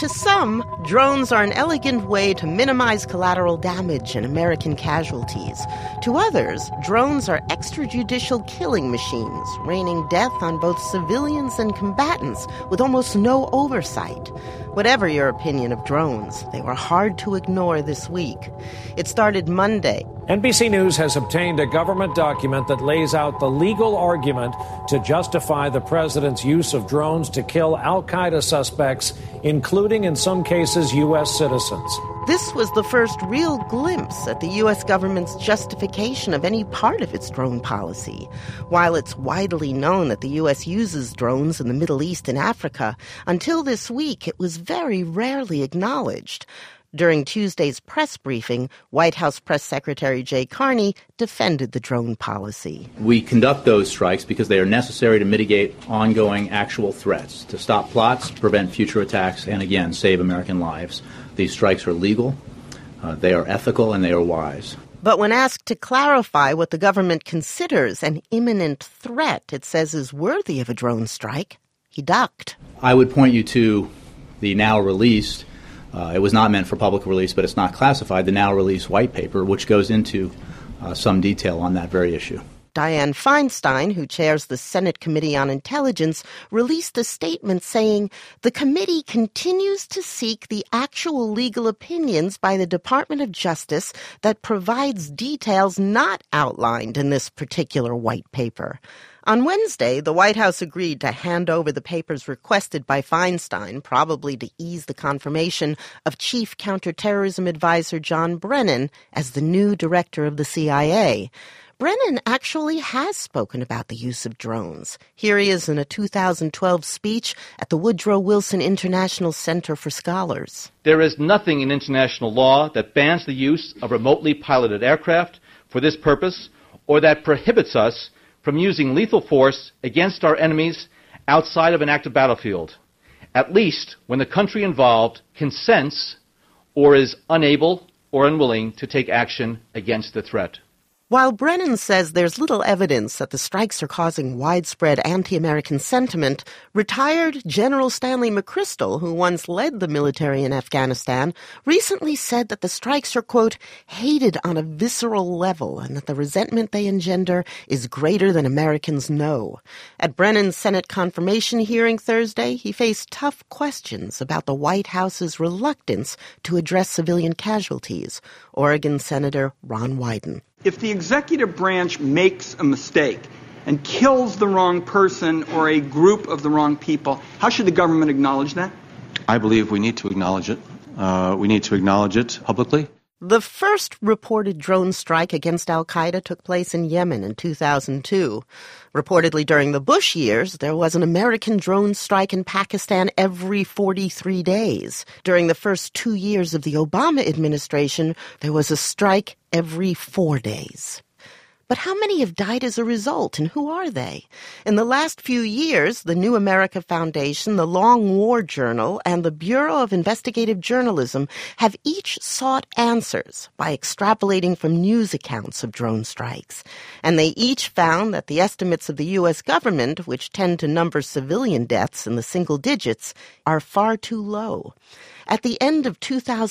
To some, drones are an elegant way to minimize collateral damage and American casualties. To others, drones are extrajudicial killing machines, raining death on both civilians and combatants with almost no oversight. Whatever your opinion of drones, they were hard to ignore this week. It started Monday. NBC News has obtained a government document that lays out the legal argument to justify the president's use of drones to kill al-Qaeda suspects, including, in some cases, U.S. citizens. This was the first real glimpse at the U.S. government's justification of any part of its drone policy. While it's widely known that the U.S. uses drones in the Middle East and Africa, until this week it was very rarely acknowledged. During Tuesday's press briefing, White House Press Secretary Jay Carney defended the drone policy. We conduct those strikes because they are necessary to mitigate ongoing actual threats, to stop plots, prevent future attacks, and again, save American lives. These strikes are legal, they are ethical, and they are wise. But when asked to clarify what the government considers an imminent threat it says is worthy of a drone strike, he ducked. I would point you to the now released, it was not meant for public release, but it's not classified, the now released white paper, which goes into some detail on that very issue. Dianne Feinstein, who chairs the Senate Committee on Intelligence, released a statement saying the committee continues to seek the actual legal opinions by the Department of Justice that provides details not outlined in this particular white paper. On Wednesday, the White House agreed to hand over the papers requested by Feinstein, probably to ease the confirmation of Chief Counterterrorism Advisor John Brennan as the new director of the CIA. Brennan actually has spoken about the use of drones. Here he is in a 2012 speech at the Woodrow Wilson International Center for Scholars. There is nothing in international law that bans the use of remotely piloted aircraft for this purpose or that prohibits us from using lethal force against our enemies outside of an active battlefield, at least when the country involved consents or is unable or unwilling to take action against the threat. While Brennan says there's little evidence that the strikes are causing widespread anti-American sentiment, retired General Stanley McChrystal, who once led the military in Afghanistan, recently said that the strikes are, quote, hated on a visceral level and that the resentment they engender is greater than Americans know. At Brennan's Senate confirmation hearing Thursday, he faced tough questions about the White House's reluctance to address civilian casualties. Oregon Senator Ron Wyden. If the executive branch makes a mistake and kills the wrong person or a group of the wrong people, how should the government acknowledge that? I believe we need to acknowledge it. We need to acknowledge it publicly. The first reported drone strike against al-Qaeda took place in Yemen in 2002. Reportedly during the Bush years, there was an American drone strike in Pakistan every 43 days. During the first 2 years of the Obama administration, there was a strike every 4 days. But how many have died as a result, and who are they? In the last few years, the New America Foundation, the Long War Journal, and the Bureau of Investigative Journalism have each sought answers by extrapolating from news accounts of drone strikes. And they each found that the estimates of the U.S. government, which tend to number civilian deaths in the single digits, are far too low. At the end of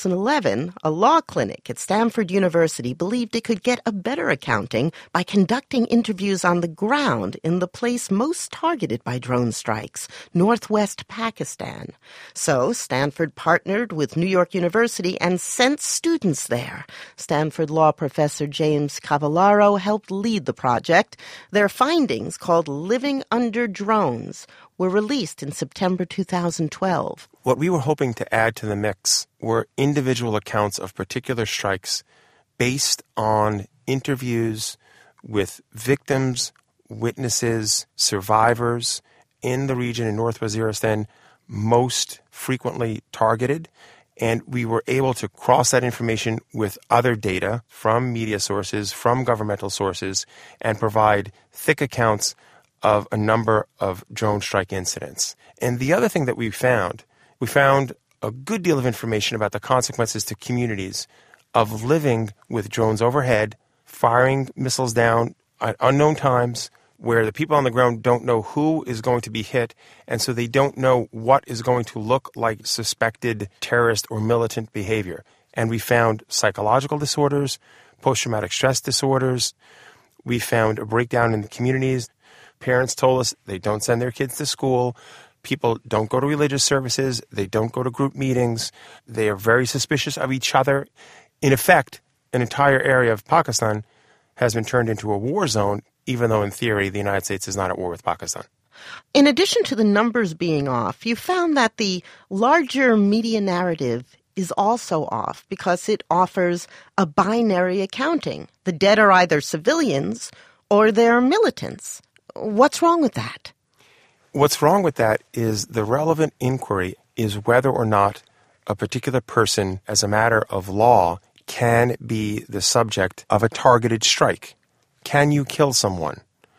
2011, a law clinic at Stanford University believed it could get a better accounting by conducting interviews on the ground in the place most targeted by drone strikes, northwest Pakistan. So Stanford partnered with New York University and sent students there. Stanford law professor James Cavallaro helped lead the project. Their findings, called Living Under Drones, were released in September 2012. What we were hoping to add to the mix were individual accounts of particular strikes based on interviews with victims, witnesses, survivors in the region in North Waziristan most frequently targeted. And we were able to cross that information with other data from media sources, from governmental sources, and provide thick accounts of a number of drone strike incidents. And the other thing that we found a good deal of information about the consequences to communities of living with drones overhead, firing missiles down at unknown times, where the people on the ground don't know who is going to be hit, and so they don't know what is going to look like suspected terrorist or militant behavior. And we found psychological disorders, post-traumatic stress disorders. We found a breakdown in the communities. Parents told us they don't send their kids to school. People don't go to religious services. They don't go to group meetings. They are very suspicious of each other. In effect, an entire area of Pakistan has been turned into a war zone, even though in theory the United States is not at war with Pakistan. In addition to the numbers being off, you found that the larger media narrative is also off because it offers a binary accounting. The dead are either civilians or they're militants. What's wrong with that? What's wrong with that is the relevant inquiry is whether or not a particular person, as a matter of law, can be the subject of a targeted strike. Can you kill someone?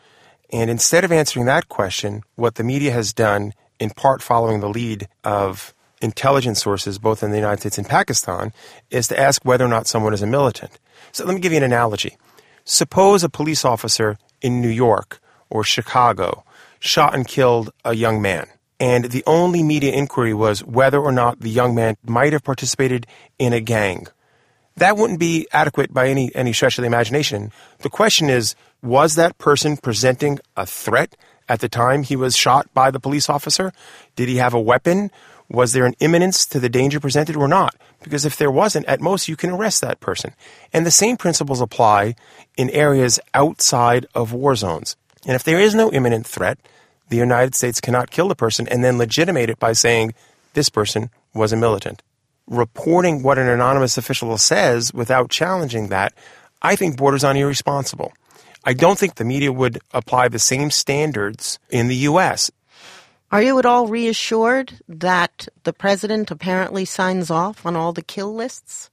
And instead of answering that question, what the media has done, in part following the lead of intelligence sources both in the United States and Pakistan, is to ask whether or not someone is a militant. So let me give you an analogy. Suppose a police officer in New York or Chicago shot and killed a young man, and the only media inquiry was whether or not the young man might have participated in a gang. That wouldn't be adequate by any stretch of the imagination. The question is, was that person presenting a threat at the time he was shot by the police officer? Did he have a weapon? Was there an imminence to the danger presented or not? Because if there wasn't, at most you can arrest that person. And the same principles apply in areas outside of war zones. And if there is no imminent threat, the United States cannot kill the person and then legitimate it by saying this person was a militant. Reporting what an anonymous official says without challenging that, I think borders on irresponsible. I don't think the media would apply the same standards in the U.S. Are you at all reassured that the president apparently signs off on all the kill lists?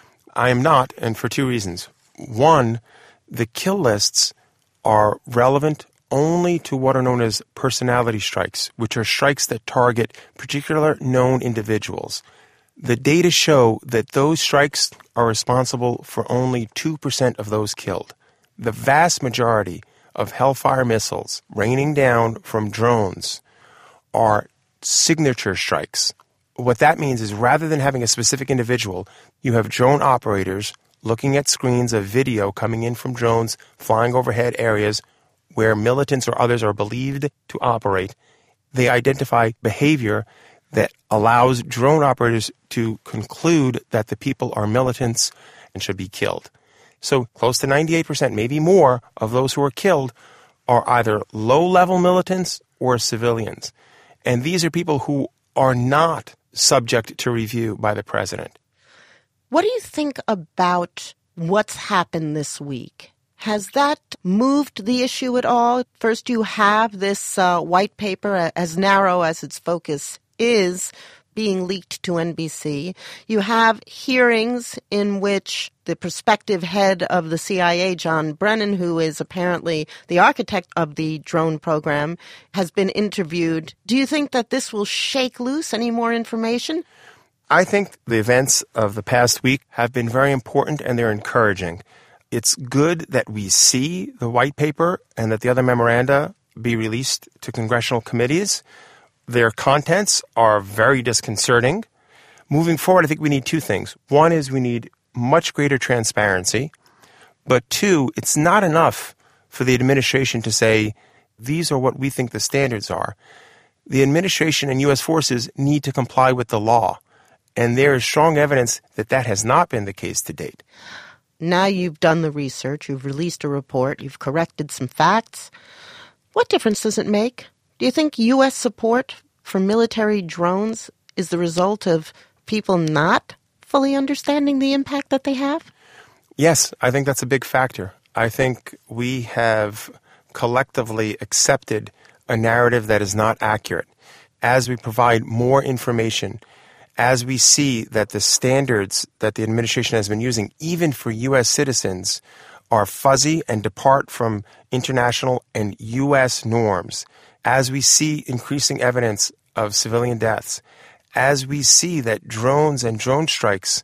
I am not, and for two reasons. One, the kill lists are relevant only to what are known as personality strikes, which are strikes that target particular known individuals. The data show that those strikes are responsible for only 2% of those killed. The vast majority of Hellfire missiles raining down from drones are signature strikes. What that means is rather than having a specific individual, you have drone operators looking at screens of video coming in from drones flying overhead areas where militants or others are believed to operate. They identify behavior that allows drone operators to conclude that the people are militants and should be killed. So close to 98%, maybe more, of those who are killed are either low-level militants or civilians. And these are people who are not subject to review by the president. What do you think about what's happened this week? Has that moved the issue at all? First, you have this white paper, as narrow as its focus is, being leaked to NBC. You have hearings in which the prospective head of the CIA, John Brennan, who is apparently the architect of the drone program, has been interviewed. Do you think that this will shake loose any more information? I think the events of the past week have been very important and they're encouraging. It's good that we see the white paper and that the other memoranda be released to congressional committees. Their contents are very disconcerting. Moving forward, I think we need two things. One is we need much greater transparency. But two, it's not enough for the administration to say, these are what we think the standards are. The administration and U.S. forces need to comply with the law. And there is strong evidence that that has not been the case to date. Now you've done the research, you've released a report, you've corrected some facts. What difference does it make? Do you think U.S. support for military drones is the result of people not fully understanding the impact that they have? Yes, I think that's a big factor. I think we have collectively accepted a narrative that is not accurate. As we provide more information, as we see that the standards that the administration has been using, even for U.S. citizens, are fuzzy and depart from international and U.S. norms, as we see increasing evidence of civilian deaths, as we see that drones and drone strikes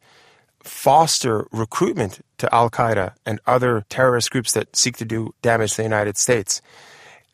foster recruitment to al-Qaeda and other terrorist groups that seek to do damage to the United States,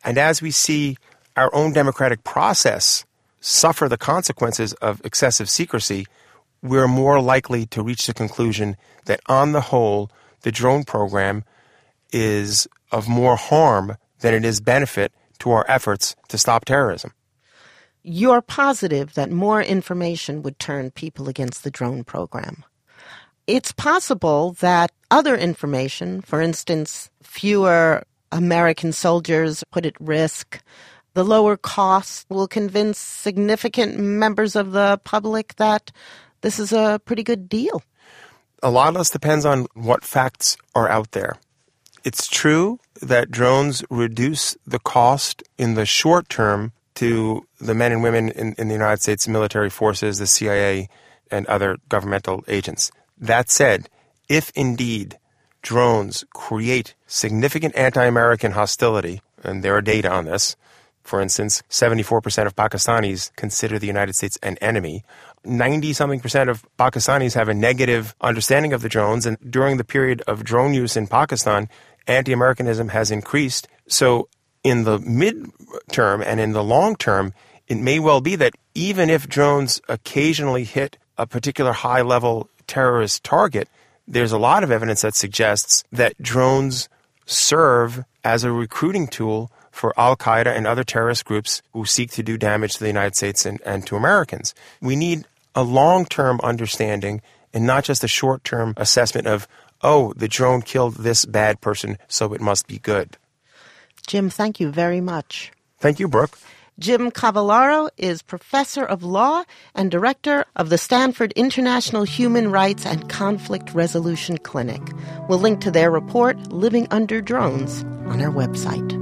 And as we see our own democratic process suffer the consequences of excessive secrecy, we're more likely to reach the conclusion that on the whole, the drone program is of more harm than it is benefit to our efforts to stop terrorism. You're positive that more information would turn people against the drone program. It's possible that other information, for instance, fewer American soldiers put at risk, the lower costs, will convince significant members of the public that this is a pretty good deal. A lot of this depends on what facts are out there. It's true that drones reduce the cost in the short term to the men and women in the United States military forces, the CIA, and other governmental agents. That said, if indeed drones create significant anti-American hostility, and there are data on this, for instance, 74% of Pakistanis consider the United States an enemy. 90-something% of Pakistanis have a negative understanding of the drones, and during the period of drone use in Pakistan, anti-Americanism has increased. So in the mid-term and in the long term, it may well be that even if drones occasionally hit a particular high-level terrorist target, there's a lot of evidence that suggests that drones serve as a recruiting tool for al-Qaeda and other terrorist groups who seek to do damage to the United States and to Americans. We need a long-term understanding and not just a short-term assessment of, oh, the drone killed this bad person, so it must be good. Jim, thank you very much. Thank you, Brooke. Jim Cavallaro is professor of law and director of the Stanford International Human Rights and Conflict Resolution Clinic. We'll link to their report, Living Under Drones, on our website.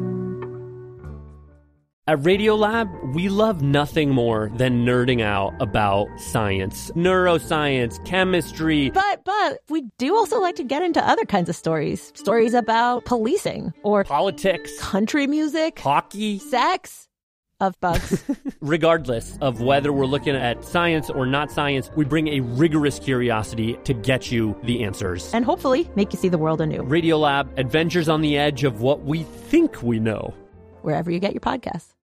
At Radiolab, we love nothing more than nerding out about science, neuroscience, chemistry. But we do also like to get into other kinds of stories. Stories about policing or politics, country music, hockey, sex, of bugs. Regardless of whether we're looking at science or not science, we bring a rigorous curiosity to get you the answers. And hopefully make you see the world anew. Radiolab, adventures on the edge of what we think we know. Wherever you get your podcasts.